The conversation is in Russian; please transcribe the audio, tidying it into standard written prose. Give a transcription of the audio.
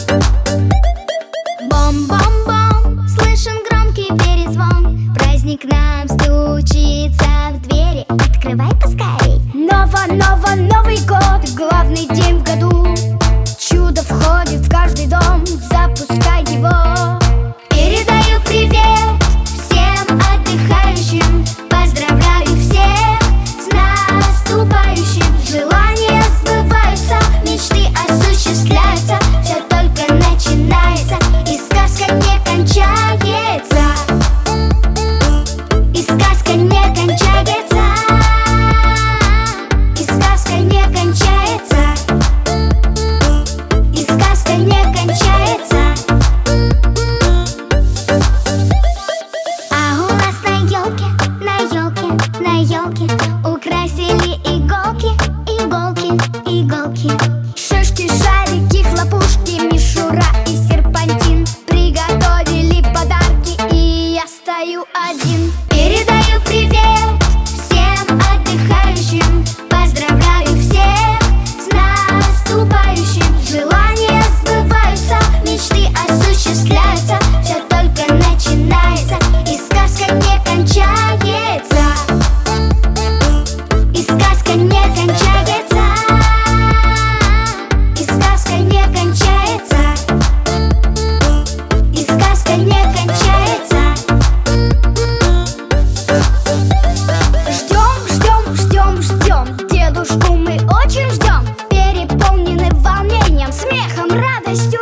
Бом-бом-бом, слышен громкий перезвон. Праздник нам стучится в двери. Открывай поскорей. Новый год, главный день в году. Чудо входит в каждый дом, запускай его. Передаю привет всем отдыхающим. Поздравляю всех с наступающим. Желания сбываются, мечты осуществляются. Все только начинается, и сказка не кончается. И сказка не кончается. И сказка не кончается. И сказка не кончается. А у нас на елке украсили иголки, иголки. Шишки, шарики, хлопушки, мишура и серпантин. Приготовили подарки, и я стою один. Передаю привет всем отдыхающим. Поздравляю всех с наступающим. Желания сбываются, мечты осуществляются. Все только начинается, и сказка не кончается. И сказка не кончается. И сказка не кончается. И сказка не кончается. Ждем, дедушку мы очень ждем. Переполнены волнением, смехом, радостью.